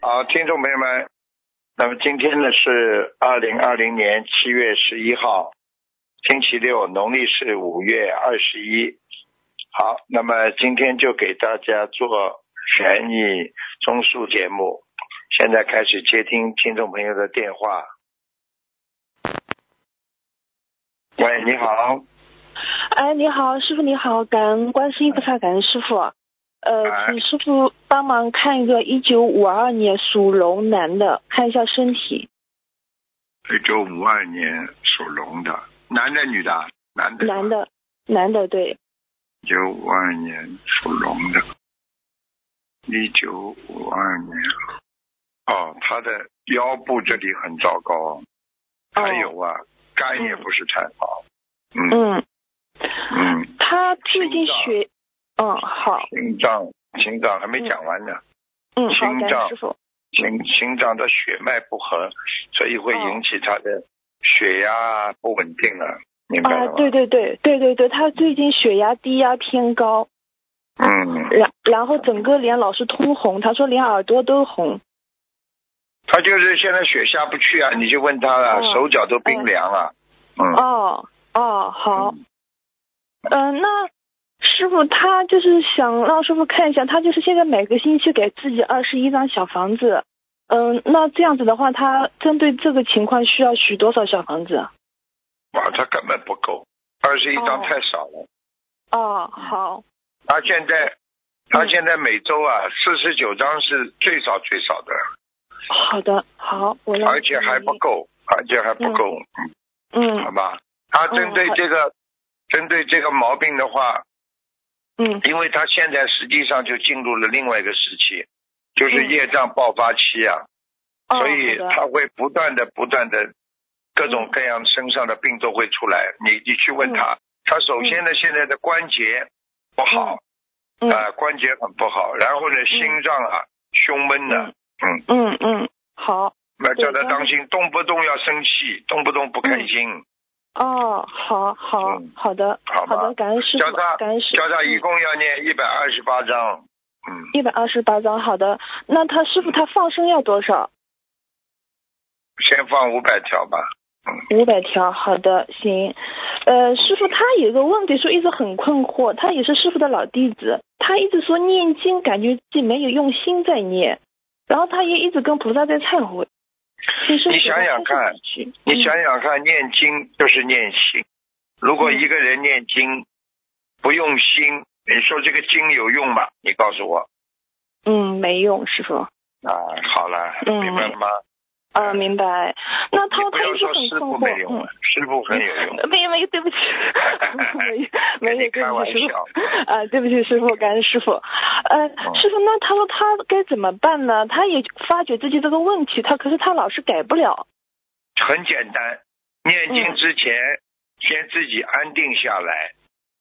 好，听众朋友们，那么今天呢是2020年7月11号，星期六，农历是5月21。好，那么今天就给大家做悬疑综述节目，现在开始接听听众朋友的电话。喂，你好。 哎，你好，师傅你好，感恩观世音菩萨，感恩师傅。请师傅帮忙看一个1952年属龙男的，看一下身体。 1952年属龙的，男的女的？ 男的，对。 1952年属龙的，1952年。哦，他的腰部这里很糟糕，还有啊，肝也不是太好。 他最近好。 心脏还没讲完呢。 好，感恩师傅。 心脏的血脉不和，所以会引起他的血压不稳定了，明白了吗？ 对，他最近血压低压偏高。然后整个脸老是通红，他说连耳朵都红。 他就是现在血下不去啊，你就问他了，手脚都冰凉了。 好。那师傅他就是想让师傅看一下，他就是现在每个星期给自己21张小房子。那这样子的话，他针对这个情况需要许多少小房子？ 哇，他根本不够，21张太少了。 好。 他现在每周49张是最少的。 好的，好， 而且还不够。好吧。他针对这个毛病的话，因为他现在实际上就进入了另外一个时期，就是业障爆发期啊，所以他会不断的各种各样身上的病都会出来。你去问他，他首先呢现在的关节不好，关节很不好，然后呢心脏胸闷的。 好。 那叫他当心，动不动要生气，动不动不开心。 好的，感恩师傅， 叫他一共要念128章。 128章，好的。那他师傅他放生要多少？ 先放500条吧。 500条，好的，行。师傅他有一个问题，说一直很困惑，他也是师傅的老弟子，他一直说念经感觉自己没有用心在念，然后他也一直跟菩萨在忏悔。 你想想看，念经就是念心。如果一个人念经不用心，你说这个经有用吗？你告诉我。 没用，师傅。 好了，明白了吗？ 明白。那他一直很师傅困惑。 没用，师傅很有用。 没，对不起，没有， 开玩笑。 对不起师傅，感恩师傅。师傅，那他说他该怎么办呢？他也发觉自己这个问题，可是他老是改不了。 很简单，念经之前，先自己安定下来。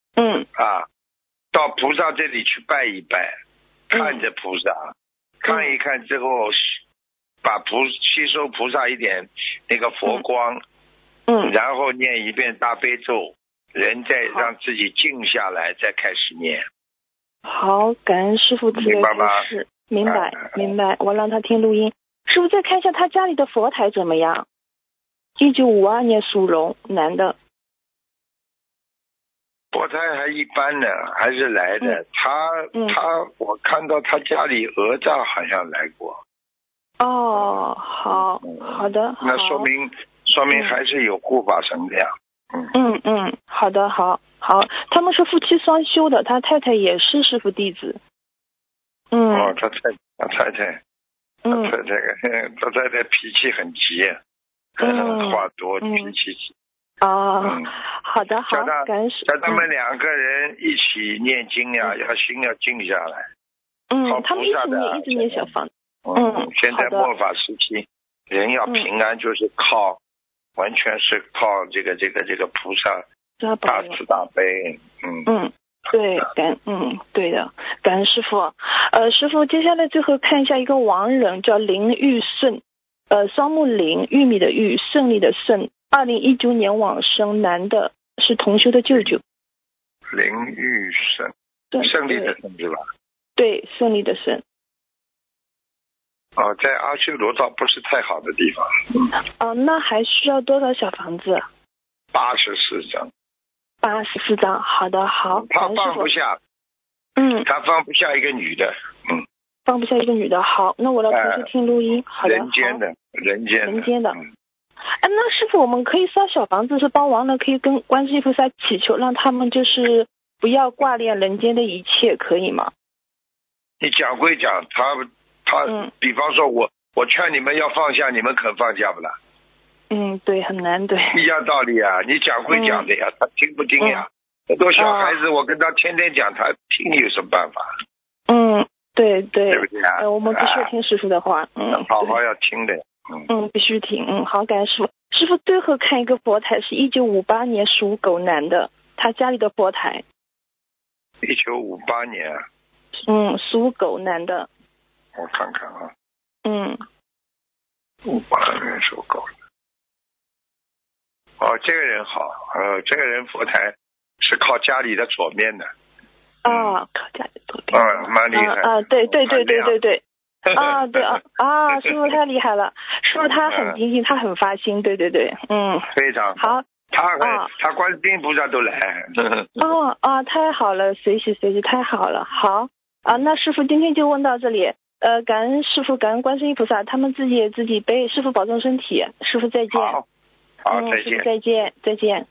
到菩萨这里去拜一拜，看着菩萨，看一看之后，吸收菩萨一点那个佛光，然后念一遍大悲咒，人再让自己静下来，再开始念。 好，感恩师傅慈悲开示。明白，我让他听录音。师傅再看一下他家里的佛台怎么样？1952年属龙男的。 佛台还一般呢，还是来的。我看到他家里哪吒好像来过。 好的。 那说明还是有护法神的呀。 好的，好。他们是夫妻双修的，他太太也是师傅弟子。 他太脾气很急，话多，脾气急。 好的，好，感恩师叫他们2个人一起念经呀，心要静下来。 他们一直念小房子。 现在末法时期，人要平安，就是完全是靠这个菩萨大慈大悲。 对，对的，感恩师傅。师傅，接下来最后看一下一个亡人，叫林玉顺，双木林，玉米的玉，胜利的胜，2019年往生，男的，是同修的舅舅。 林玉顺，胜利的胜是吧？ 对，胜利的胜。 哦，在阿修罗道不是太好的地方。 哦，那还需要多少小房子 ？84张。 84张，好的，好。 他放不下。他放不下一个女的。 放不下一个女的，好，那我要重新听录音。好的， 人间的。 那师傅，我们可以烧小房子，是帮亡人可以跟观世音菩萨祈求，让他们就是不要挂念人间的一切，可以吗？ 你讲归讲，他比方说我劝你们要放下，你们肯放下不啦？ 对，很难，对。 一样道理啊，你讲归讲的呀，他听不听呀？很多小孩子，我跟他天天讲，他听有什么办法？ 对， 对不对啊？ 我们必须要听师傅的话。 好好要听的。 必须听。好，感恩师傅。师傅最后看一个佛台，是1958年属狗男的，他家里的佛台。 1958年。 属狗男的。 我看看啊。58年属狗的。哦，这个人好，这个人佛台是靠家里的左面的。 靠家里左边。 蛮厉害。 对。对。师傅太厉害了，师傅他很精进，他很发心，对。 非常好。 他观世音菩萨都来。 太好了，随喜，太好了。好那师傅今天就问到这里。感恩师傅，感恩观世音菩萨，他们自己背，师傅保重身体，师傅再见。 好，再见。 师傅再见。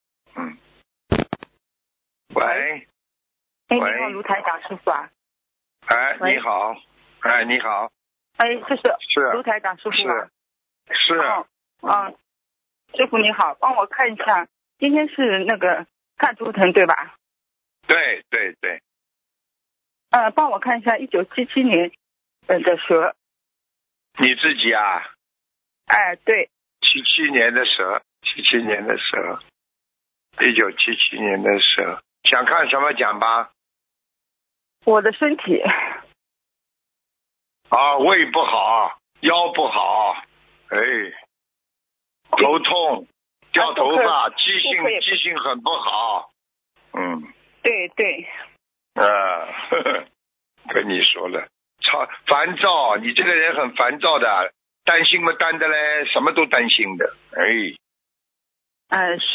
喂。 你好，卢台长师傅啊。 你好。你好。 这是卢台长师傅啊。 是。 师傅你好，帮我看一下，今天是那个看图腾对吧？ 对。 帮我看一下1977年的蛇。 你自己啊？ 对。 77年的蛇，77年的蛇，1977年的蛇，想看什么讲吧？ 我的身体。 胃不好，腰不好，头痛，掉头发，记性很不好。 对。 跟你说了，烦躁，你这个人很烦躁的，担心嘛担的嘞，什么都担心的。 是。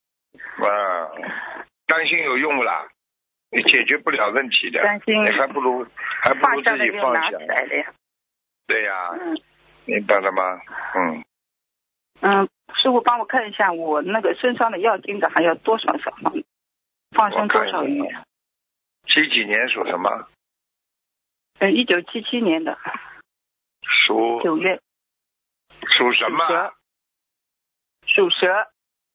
担心有用不啦？你解决不了问题的， 担心你还不如自己放下。对呀。明白了吗？ 师傅帮我看一下我那个身上的药精的还有多少小房子，放生多少鱼 ？7几年属什么 ？1977年的。 属 9月。 属什么？ 属蛇。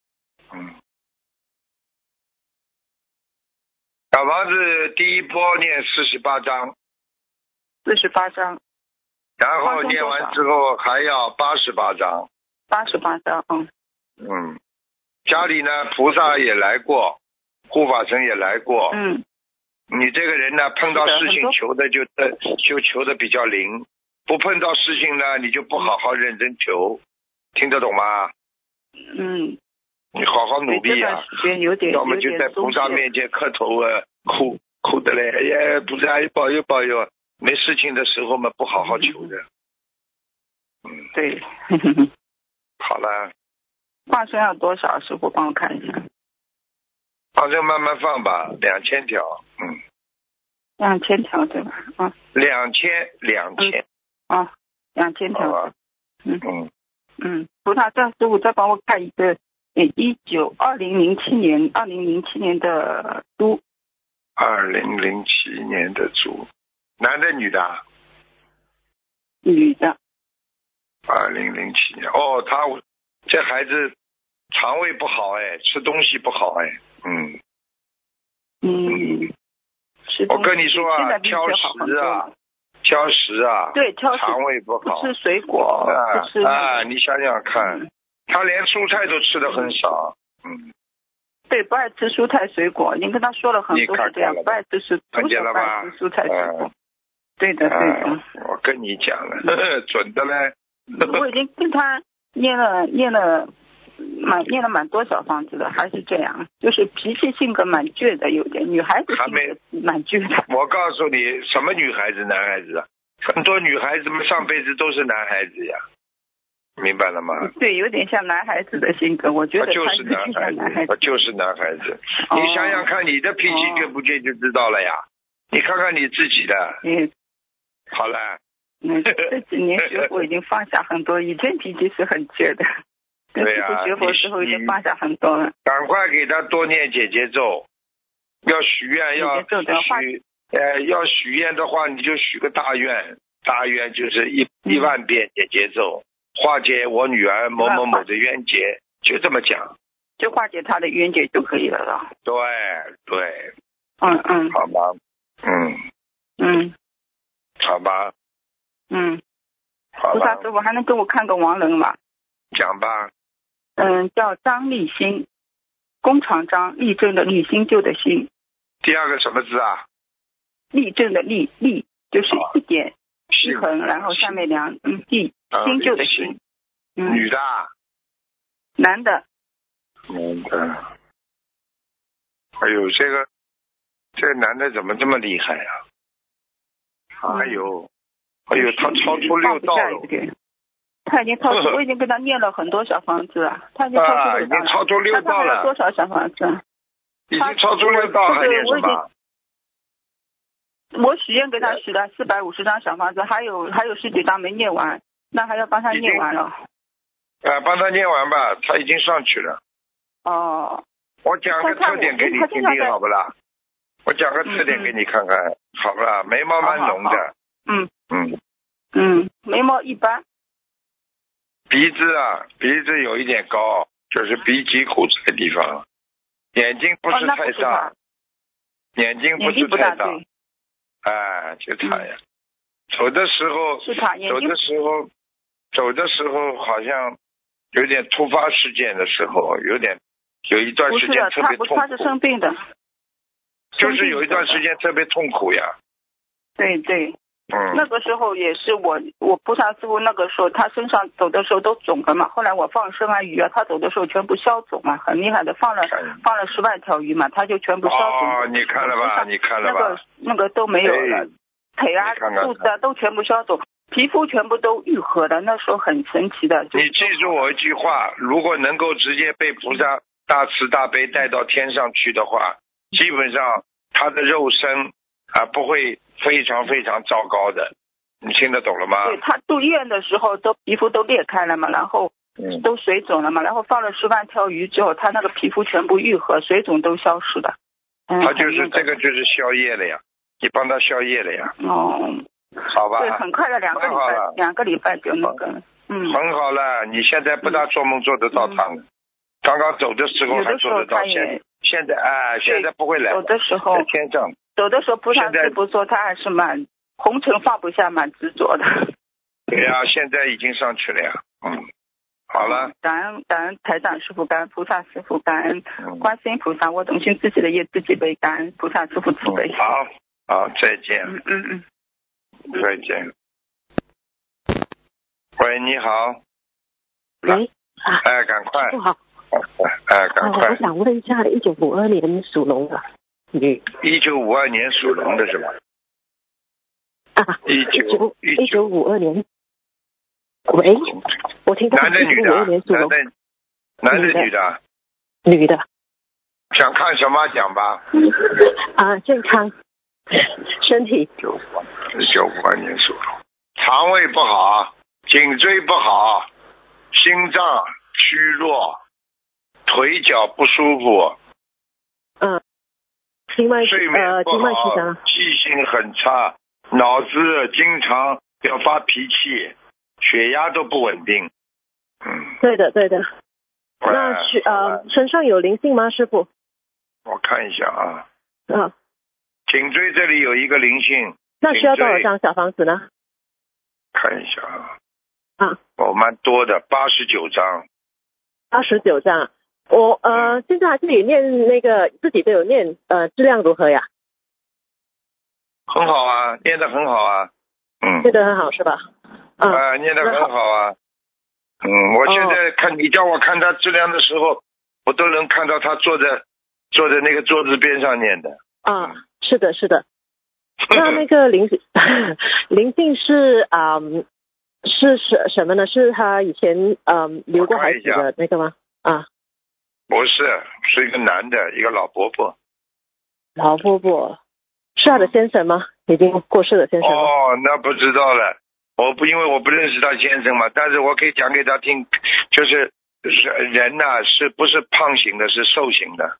小房子第一波念48章。 48章。 然后念完之后还要88章。 88章。 家里呢，菩萨也来过，护法神也来过。你这个人呢，碰到事情求的就求的比较灵，不碰到事情呢，你就不好好认真求，听得懂吗？你好好努力啊，要么就在菩萨面前磕头啊，哭的嘞，哎呀，菩萨保佑，没事情的时候嘛，不好好求的。 对。 好了。 放生要多少？师傅帮我看一下。 放生慢慢放吧，2000条。 2000条对吧？2000。2000条。菩萨这师傅再帮我看一个2007年的猪。 2007年的猪，男的女的？ 女的。 2007年。他这孩子肠胃不好吃东西不好我跟你说啊，挑食啊， 对，挑食， 肠胃不好， 不吃水果，不吃你想想看，他连蔬菜都吃的很少。 对，不爱吃蔬菜水果，您跟他说了很多是这样，不爱吃蔬菜水果。对的。 我跟你讲了，准的嘞。 我已经跟他念了蛮多小房子的，还是这样，就是脾气性格蛮倔的，有点女孩子性格蛮倔的。 我告诉你，什么女孩子男孩子啊？ 很多女孩子们上辈子都是男孩子呀，明白了吗？ 对，有点像男孩子的性格，我觉得他就是男孩子，他就是男孩子。你想想看，你的脾气倔不倔就知道了呀。你看看你自己的。好了。 这几年学佛已经放下很多，以前脾气是很倔的。 对呀。 学佛之后已经放下很多了。 赶快给他多念姐姐咒，要许愿要许愿的话，你就许个大愿，大愿就是1万遍姐姐咒，化解我女儿某某某的冤结，就这么讲， 就化解她的冤结就可以了。 对。好吧。好吧。好吧。 菩萨师傅还能给我看个亡人吗？ 讲吧。 叫张立新，工厂张，立正的立，新旧的新。 第二个什么字啊？ 立正的立，立就是一点虚横，然后下面两地，新旧的新。 女的。 男的。 哎呦，这个男的怎么这么厉害呀？哎呦，他超出6道了。 他已经超出，我已经跟他念了很多小房子了。他已经超出6道了。 他多少小房子？ 已经超出6道还念什么？ 我许愿给他许了450张小房子，还有10几张没念完，那还要帮他念完了。 帮他念完吧，他已经上去了。我讲个特点给你听听好不啦？我讲个特点给你看看，好不啦？眉毛蛮浓的。 眉毛一般。 鼻子有一点高，就是鼻脊骨这个地方。眼睛不是太大。眼睛不是太大。就他呀。走的时候好像有点突发事件的时候，有一段时间特别痛苦。 他是生病的。 就是有一段时间特别痛苦呀。 对。那个时候也是我菩萨师父那个时候他身上走的时候都肿了嘛，后来我放生啊鱼啊，他走的时候全部消肿嘛，很厉害的，放了10万条鱼嘛，他就全部消肿。 你看了吧？ 那个都没有了，腿啊肚子啊都全部消肿，皮肤全部都愈合的，那时候很神奇的。 你记住我一句话，如果能够直接被菩萨大慈大悲带到天上去的话，基本上他的肉身不会非常非常糟糕的，你听得懂了吗？ 对，他住院的时候都皮肤都裂开了嘛，然后都水肿了嘛，然后放了10万条鱼之后，他那个皮肤全部愈合，水肿都消失了。 他就是这个就是消业了呀，你帮他消业了呀。好吧。 对，很快的2个礼拜就那个。 很好了，你现在不大做梦做得到他了。刚刚走的时候还做得到，现在不会来。 有的时候在天上。 有的时候菩萨师父说他还是蛮红尘放不下，蛮执着的。 对呀，现在已经上去了呀。好了。 感恩台长师父，感恩菩萨师父，感恩观世音菩萨，我懂心自己的业自己背，感恩菩萨师父慈悲。 好，再见。再见。喂，你好。 喂。 赶快。 不好。 赶快。 我想问一下，1952年属龙的女。 1952年属龙的是吧 ？1952年。喂，我听到男的女的 ？1952年属龙。 男的女的？ 女的。 想看什么讲吧？ 健康，身体。 1952年属龙，肠胃不好，颈椎不好，心脏虚弱，腿脚不舒服。睡眠不好，记性很差，脑子经常要发脾气，血压都不稳定。 对的。那身上有灵性吗，师傅？ 我看一下啊。颈椎这里有一个灵性。 那需要多少张小房子呢？ 看一下啊。蛮多的，89张。 89张。我现在还是有念那个自己都有念，质量如何呀？ 很好啊，念得很好啊。 念得很好是吧？ 念得很好啊。我现在看你叫我看他质量的时候，我都能看到他坐在那个桌子边上念的。 是的。 那个灵性是是什么呢？是他以前留过孩子的那个吗？啊， 不是，是一个男的，一个老伯伯。 老伯伯是他的先生吗？已经过世的先生吗？ 哦，那不知道了。因为我不认识他先生嘛，但是我可以讲给他听，就是人呐，是不是胖型的，是瘦型的。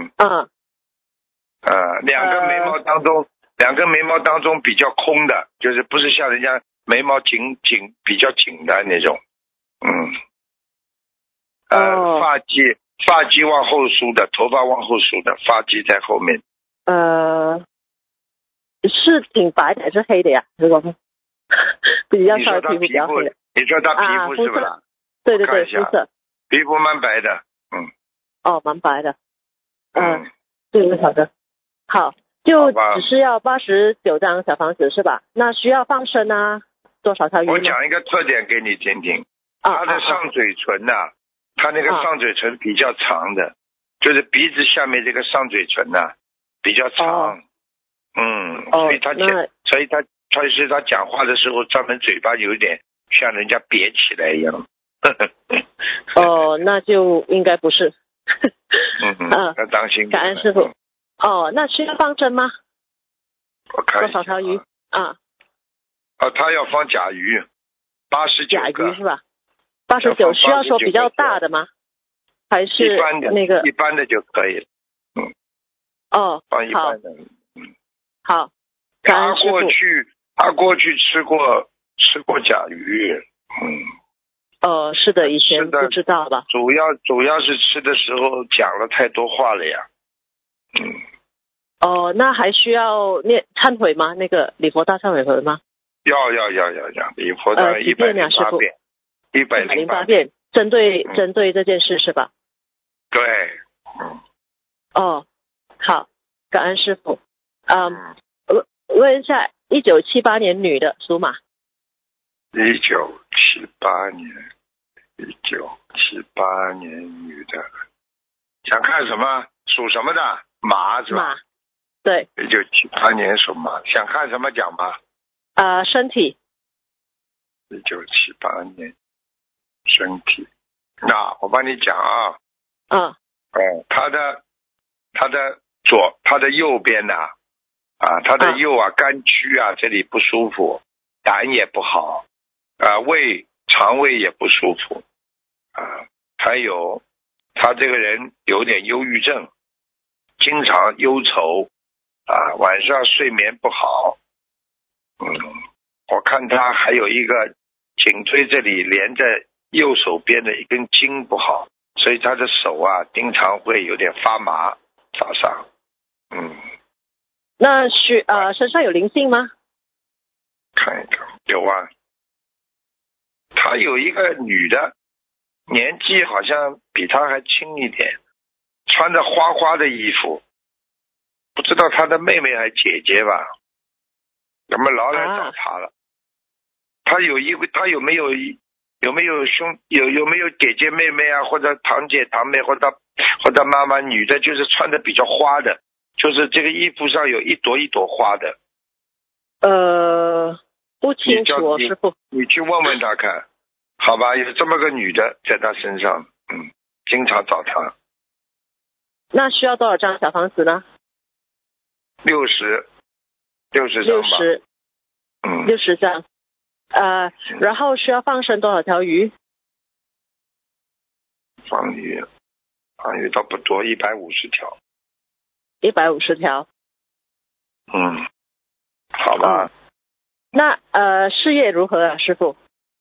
两根眉毛当中比较空的，就是不是像人家眉毛比较紧的那种。发际往后梳的，头发往后梳的，发际在后面。 是挺白的还是黑的呀？如果比较稍微皮肤比较黑的。 你说他皮肤是吧？ 对对对，肤色。 皮肤蛮白的。 蛮白的。对，好的。好，就只是要89张小房子是吧？那需要放生啊？多少条鱼？ 我讲一个特点给你听听。他的上嘴唇呐，他那个上嘴唇比较长的，就是鼻子下面这个上嘴唇呐比较长。所以他讲话的时候，专门嘴巴有点像人家瘪起来一样。 那就应该不是。 要当心。 感恩师傅。那需要放生吗？ 我看多少条鱼？ 他要放甲鱼，89个。 甲鱼是吧？89需要说比较大的吗？还是那个一般的就可以了。 放一般的。 好。 他过去吃过甲鱼。 是的，以前不知道吧？ 主要是吃的时候讲了太多话了呀。 那还需要念忏悔吗？那个礼佛大忏悔文吗？ 要礼佛大108遍，108遍， 针对这件事是吧？ 对。 好，感恩师傅。问一下，1978年女的，属马。 1978年女的，想看什么？属什么的？马是吧？ 马，对。 1978年属马，想看什么讲吧？ 身体。 1978年身体，那我帮你讲啊。他的右边呐，他的右肝区这里不舒服，胆也不好，肠胃也不舒服，还有他这个人有点忧郁症，经常忧愁，晚上睡眠不好。我看他还有一个颈椎这里连着右手边的一根筋不好，所以他的手经常会有点发麻，早上。 那身上有灵性吗？ 看一看，有啊。他有一个女的，年纪好像比他还轻一点，穿着花花的衣服，不知道他的妹妹还姐姐吧？咱们老来找他了。他有没有姐姐妹妹或者堂姐堂妹或者妈妈，女的就是穿的比较花的，就是这个衣服上有一朵一朵花的。 不清楚，师傅。 你去问问他看，好吧？有这么个女的在他身上，经常找他。 那需要多少张小房子呢 ？60张吧。 60张。然后需要放生多少条鱼？ 放鱼倒不多，150条。 150条。 好吧。 那事业如何啊，师傅？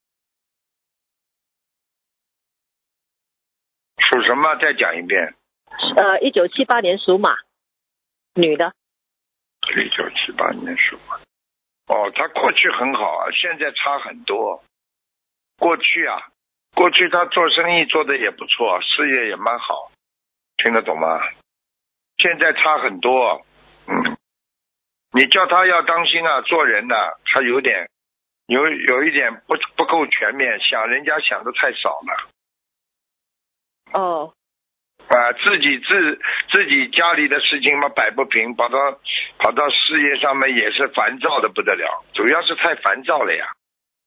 属什么？再讲一遍。 1978年属马，女的。 1978年属马。他过去很好现在差很多。过去他做生意做的也不错，事业也蛮好，听得懂吗？现在差很多。你叫他要当心做人他有一点不够全面，人家想的太少了。 自己家里的事情嘛摆不平，跑到事业上面也是烦躁的不得了，主要是太烦躁了呀。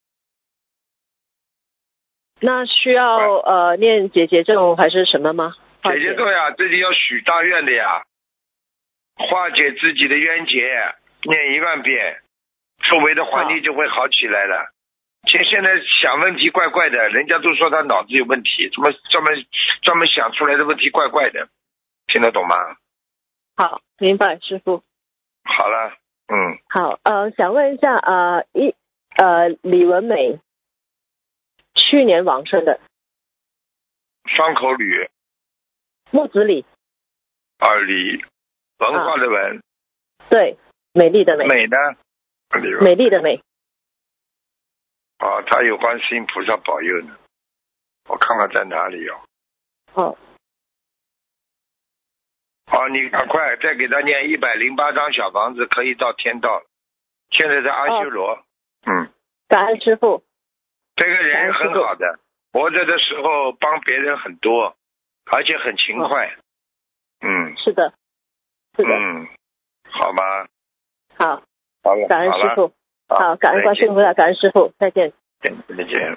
那需要念解结咒还是什么吗？ 解结咒呀，自己要许大愿的呀，化解自己的冤结，念1万遍，周围的环境就会好起来了。现在想问题怪怪的，人家都说他脑子有问题，怎么专门想出来的问题怪怪的，听得懂吗？ 好，明白，师父。 好了， 好，想问一下，李文美，去年往生的。 双口吕。 木子李。 李，文化的文。 对，美丽的美。 美呢？ 美丽的美。 他有观世音菩萨保佑呢，我看看在哪里你赶快再给他念108张小房子，可以到天道了。现在在阿修罗。 感恩师父。 这个人很好的，活着的时候帮别人很多，而且很勤快。 是的。 好吧。 好了，感恩师父。好，感恩观世音菩萨，感恩师父，再见。 再见。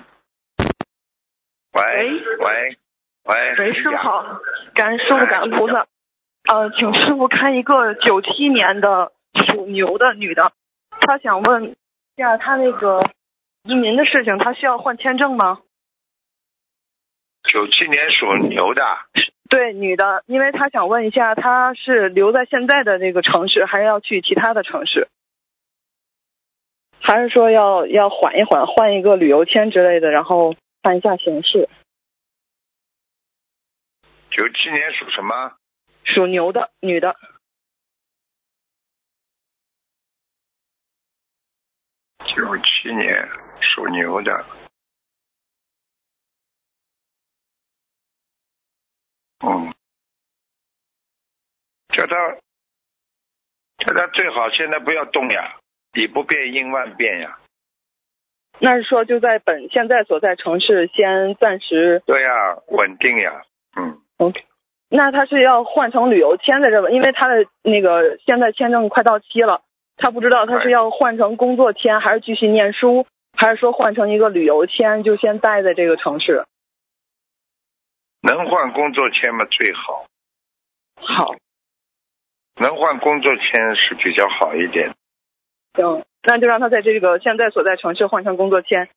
喂， 师父好，感恩师父，感恩菩萨。请师父看一个97年的属牛的女的，她想问一下她那个移民的事情，她需要换签证吗 ？97年属牛的。 对，女的，因为她想问一下，她是留在现在的这个城市，还是要去其他的城市？还是说要缓一缓，换一个旅游签之类的，然后看一下形势。 97年属什么？ 属牛的女的。 97年属牛的。叫他最好现在不要动呀，以不变应万变呀。 那是说就在现在所在城市先暂时。 对呀，稳定呀。 OK， 那他是要换成旅游签在这吧？因为他的那个现在签证快到期了，他不知道他是要换成工作签，还是继续念书，还是说换成一个旅游签，就先待在这个城市。 能换工作签吗？最好。 好。 能换工作签是比较好一点。 行，那就让他在这个现在所在城市换成工作签。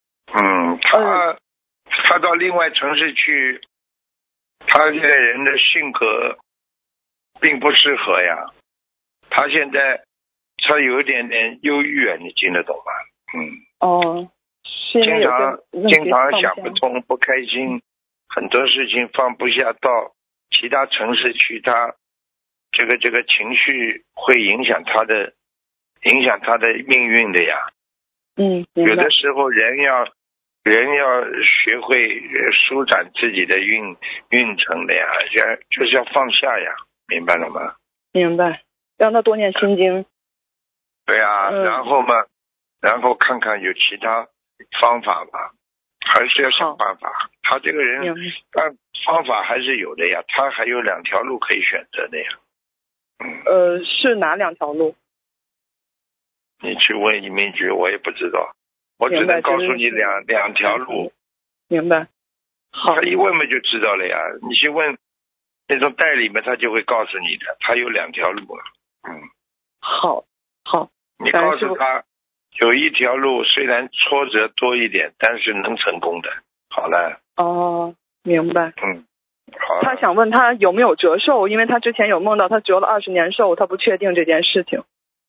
他到另外城市去，他这个人的性格并不适合呀。他现在有一点点忧郁啊，你听得懂吗？经常想不通，不开心，很多事情放不下，到其他城市去，他这个情绪会影响他的命运的呀。有的时候人要学会舒展自己的运程的呀，就是要放下呀，明白了吗？ 明白，让他多念心经。 对啊，然后看看有其他方法吧，还是要想办法。他这个人方法还是有的呀，他还有2条路可以选择的呀。 是哪2条路？ 你去问移民局，我也不知道，我只能告诉你两条路。 明白。好， 他一问嘛就知道了呀。你去问那种代理嘛，他就会告诉你的，他有2条路。 好。 你告诉他有1条路，虽然挫折多一点，但是能成功的。好了。 明白。 好。 他想问他有没有折寿，因为他之前有梦到他折了20年寿，他不确定这件事情。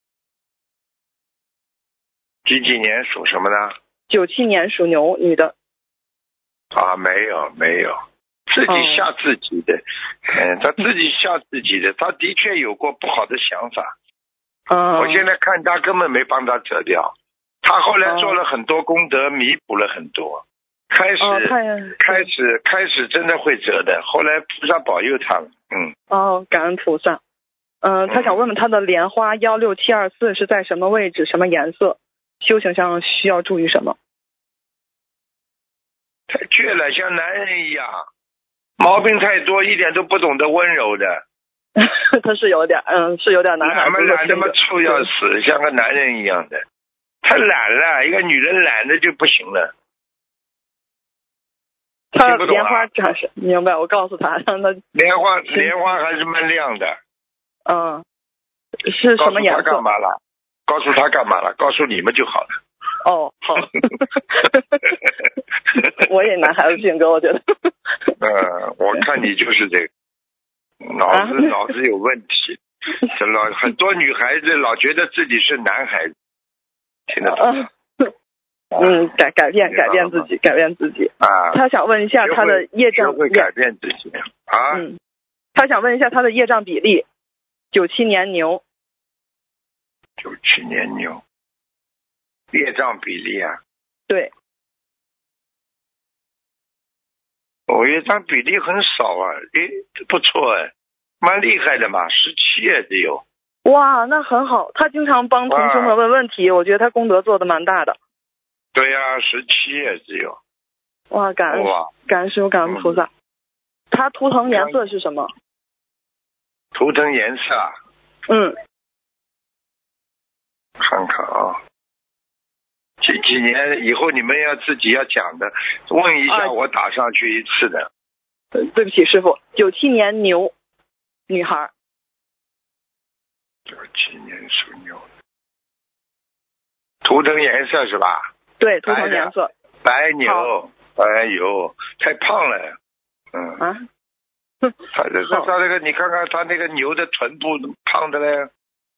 几年属什么呢 ？97年属牛，女的。 没有，自己吓自己的。他自己吓自己的，他的确有过不好的想法。我现在看他根本没帮他折掉，他后来做了很多功德，弥补了很多。开始真的会折的，后来菩萨保佑他了。 感恩菩萨。他想问问他的莲花16724是在什么位置，什么颜色？修行上需要注意什么？ 太倔了，像男人一样， 毛病太多，一点都不懂得温柔的。 他是有点，是有点男孩子。 懒那么臭要死，像个男人一样的。他懒了，一个女人懒的就不行了。 他莲花展示，明白？我告诉他，让他莲花还是蛮亮的。 是什么颜色？ 告诉他干嘛了？告诉你们就好了。 哦，好。我也男孩子性格，我觉得。 我看你就是这个，脑子有问题。很多女孩子老觉得自己是男孩子，听得懂吗？ 改变自己啊！ 他想问一下他的业障， 会改变自己啊！ 他想问一下他的业障比例。97年牛。 97年牛，业障比例啊？ 对。 业障比例很少啊，不错蛮厉害的嘛，17只有。 哇，那很好，他经常帮同学们问问题，我觉得他功德做得蛮大的。 对呀，17只有。 哇，感恩师父，感恩菩萨。他图腾颜色是什么？ 图腾颜色啊？看看啊，几年以后你们要自己要讲的，问一下我打上去一次的。 对不起师父，97年牛女孩。 97年属牛。图腾颜色是吧？ 对，图腾颜色。 白牛，哎呦，太胖了。他那个，你看看他那个牛的臀部胖的嘞。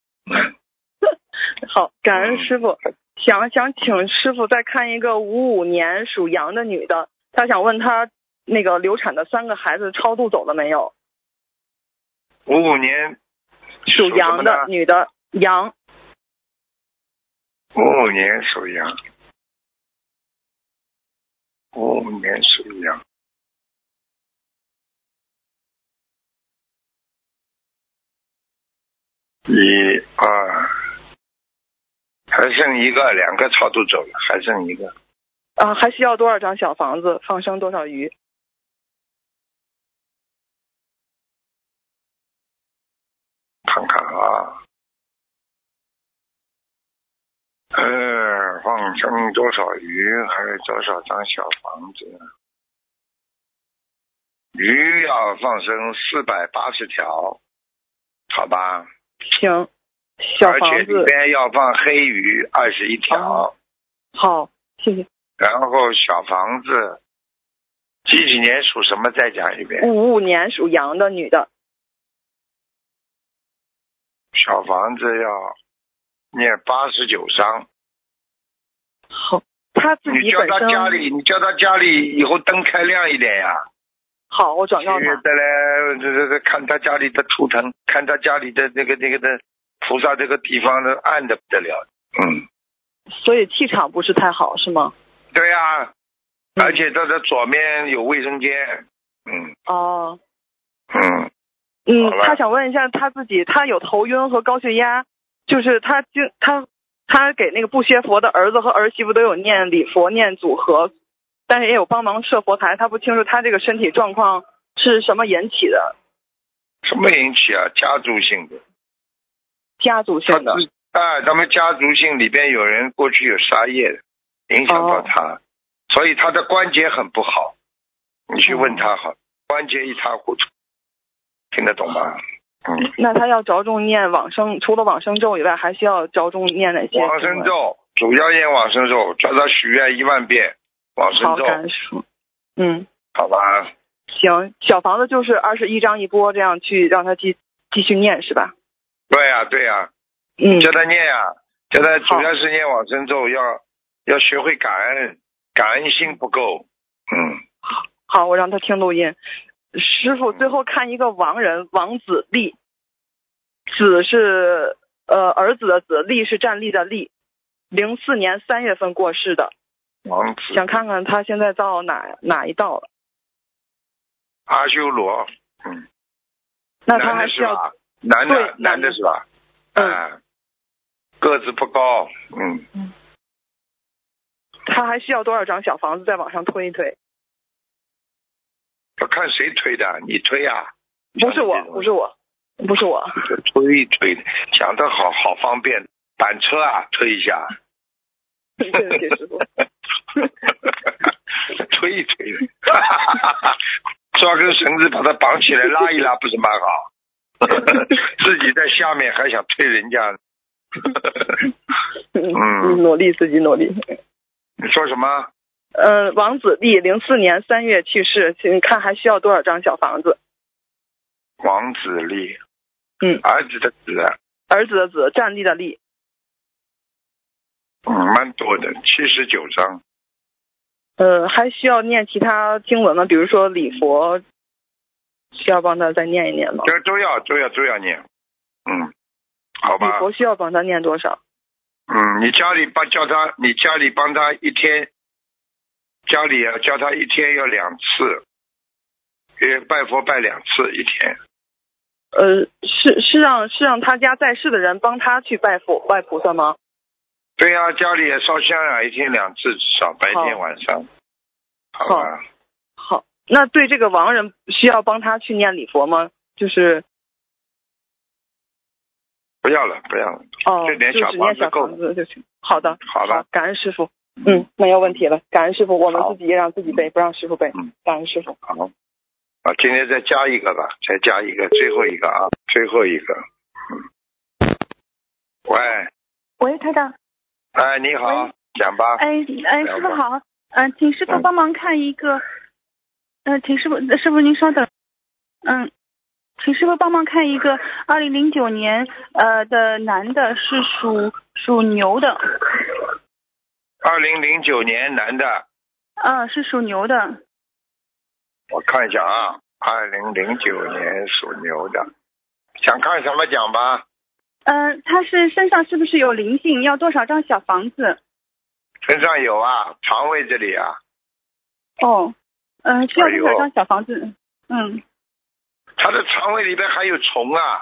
好，感恩师傅。想请师傅再看一个55年属羊的女的，她想问她那个流产的3个孩子超度走了没有 ？55年属羊的女的，羊。 55年属羊。55年属羊。1、2，还剩1个，2个超度走了，还剩1个。 还需要多少张小房子？放生多少鱼？ 看看啊。放生多少鱼？还有多少张小房子？鱼要放生480条，好吧？ 行，小房子。 而且里边要放黑鱼21条。 好，谢谢。 然后小房子，几年属什么？再讲一遍。 55年属羊的女的。 小房子要念89章。 好，他自己本身。 你叫他家里以后灯开亮一点呀。 好，我转告他。 再来看他家里的图腾，看他家里的那个的菩萨这个地方的暗的不得了。 所以气场不是太好是吗？ 对呀，而且他的左面有卫生间。 他想问一下他自己，他有头晕和高血压，就是他给那个不学佛的儿子和儿媳妇都有念礼佛念组合，但是也有帮忙设佛台，他不清楚他这个身体状况是什么引起的。 什么引起啊？家族性的。 家族性的。 他们家族性里边有人过去有杀业的，影响到他，所以他的关节很不好。你去问他好，关节一塌糊涂，听得懂吗？ 那他要着重念往生，除了往生咒以外，还需要着重念哪些？ 往生咒，主要念往生咒，叫他许愿1万遍往生咒。 好，感谢。 好吧。 行，小房子就是21章一波，这样去让他继续念是吧？ 对呀。叫他念呀，叫他主要是念往生咒，要学会感恩，感恩心不够。 好，我让他听录音。师傅最后看一个亡人王子立，子是儿子的子，立是站立的立，04年3月份过世的。 王子。 想看看他现在到哪一道了？ 阿修罗。 那他还是要男的是吧？个子不高。 他还需要多少张小房子再往上推一推？ 要看谁推的，你推啊？ 不是我，不是我，不是我。 推一推，讲得好，好方便。板车啊，推一下。 对对对，师傅。 推一推，抓根绳子把它绑起来拉一拉，不是蛮好？自己在下面还想推人家。 努力，自己努力。 你说什么？ 王子立04年3月去世，请看还需要多少张小房子？ 王子立，儿子的子， 儿子的子，站立的立。 蛮多的，79张。 还需要念其他经文吗？比如说礼佛，需要帮他再念一念吗？ 都要念。好吧。 礼佛需要帮他念多少？ 你家里帮他一天，家里啊叫他一天要2次，拜佛拜2次一天。 是让他家在世的人帮他去拜菩萨吗？ 对呀，家里也烧香啊，一天2次，至少白天晚上。好吧。 好，那对这个亡人需要帮他去念礼佛吗？就是不要了。这点小房子够了就行。好的， 好的， 感恩师傅。没有问题了，感恩师傅，我们自己也让自己背，不让师傅背。感恩师傅。 好。今天再加一个吧，最后一个啊，最后一个。 喂，台长。 你好，讲吧。 师傅好，请师傅帮忙看一个，请师傅您稍等，请师傅帮忙看一个2009年的男的，是属牛的。 2009年男的。 是属牛的。 我看一下啊，2009年属牛的，想看什么讲吧？ 他身上是不是有灵性？要多少张小房子？ 身上有啊，肠胃这里啊。 需要多少张小房子？ 他的肠胃里边还有虫啊。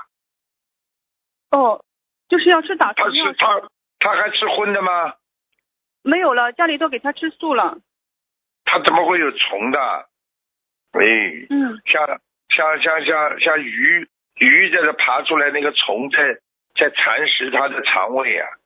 就是要吃打虫药。 他还吃荤的吗？ 没有了，家里都给他吃素了。 他怎么会有虫的？像鱼在这爬出来，那个虫在蚕食他的肠胃啊。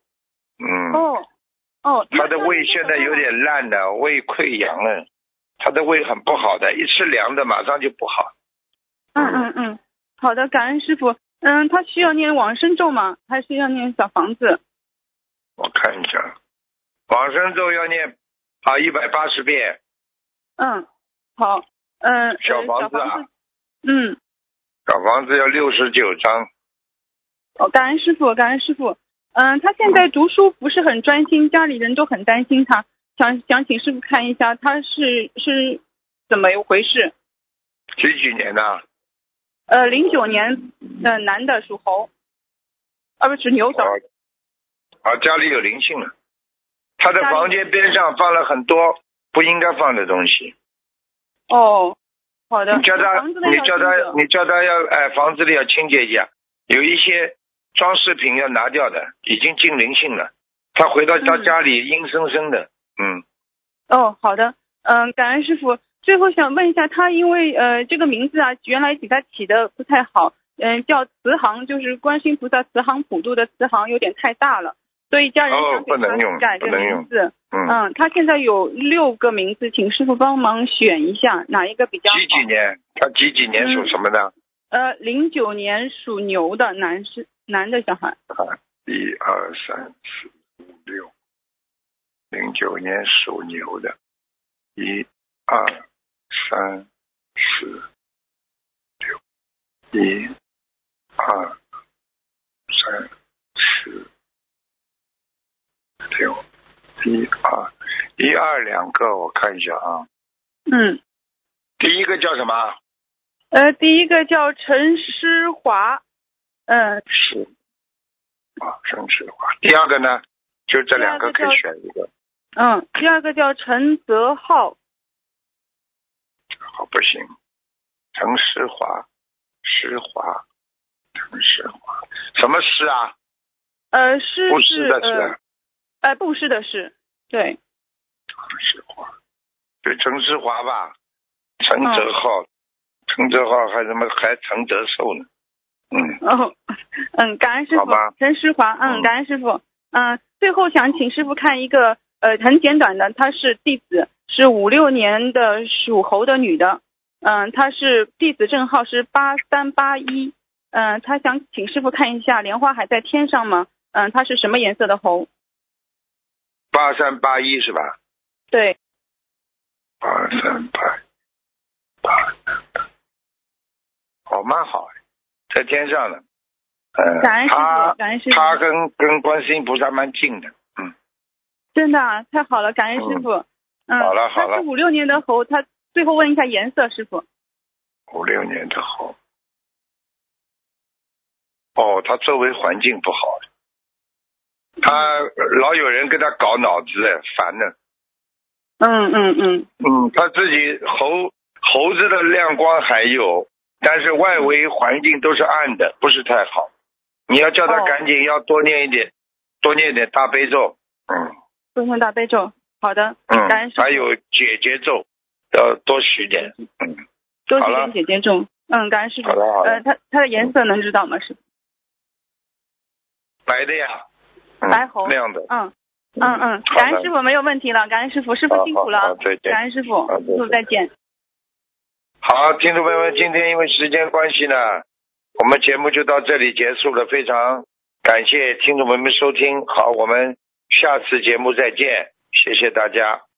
他的胃现在有点烂的，胃溃疡了，他的胃很不好的，一吃凉的马上就不好。 好的，感恩师傅。他需要念往生咒吗？还是要念小房子？ 我看一下，往生咒要念180遍。 好。 小房子啊。 小房子要69张。 感恩师傅，感恩师傅。他现在读书不是很专心，家里人都很担心他，想请师傅看一下他是怎么一回事。 几年的 ？09年的男的，属猴，不是牛的。 家里有灵性了。他的房间边上放了很多不应该放的东西。 好的。 你叫他要房子里要清洁一下，有一些装饰品要拿掉的，已经进灵性了。他回到他家里阴森森的。 好的。感恩师傅。最后想问一下，他因为这个名字啊，原来给他起的不太好，叫慈航，就是观世音菩萨慈航普渡的慈航，有点太大了，所以家人想给他改这个名字。他现在有6个名字，请师傅帮忙选一下哪一个比较好。 几年？他几年属什么的 ？09年属牛的男的小孩。 1、2、3、4、5、6。09年属牛的。1、2、3、4、6。1、2、3、4、6。1、2、2个，我看一下啊。第一个叫什么？ 第一个叫陈诗华。 是。陈诗华。第二个呢？就这2个可以选一个。 第二个叫陈泽浩。 好，不行。陈诗华，陈诗华，什么诗啊？ 诗布施的诗。 布施的施，对。 陈诗华，对，陈诗华吧，陈泽浩， 陈泽浩还陈泽寿呢。 感恩师傅。陈诗华，感恩师傅。最后想请师傅看一个很简短的，她是弟子，是56年的属猴的女的。她是弟子证号是8381。她想请师傅看一下莲花还在天上吗？她是什么颜色的猴 ？8381是吧？ 对。 8381，蛮好，在天上呢。 感恩师傅，感恩师傅。 他跟观世音菩萨蛮近的。 真的啊，太好了，感恩师傅。 好了。 他是56年的猴，他最后问一下颜色，师傅。 56年的猴。他周围环境不好，他老有人跟他搞脑子，烦呢。他自己猴子的亮光还有，但是外围环境都是暗的，不是太好。你要叫他赶紧要多念一点大悲咒。 多念大悲咒，好的。感恩师父。 还有解结咒，要多许点。 多许点解结咒。感恩师父。 好的。 它的颜色能知道吗？师父？ 白的呀。 白猴。 那样的。 感恩师傅，没有问题了。感恩师傅，师傅辛苦了。 再见。 感恩师傅，师傅再见。 好，听众朋友们，今天因为时间关系呢，我们节目就到这里结束了。非常感谢听众朋友们收听，好，我们下次节目再见，谢谢大家。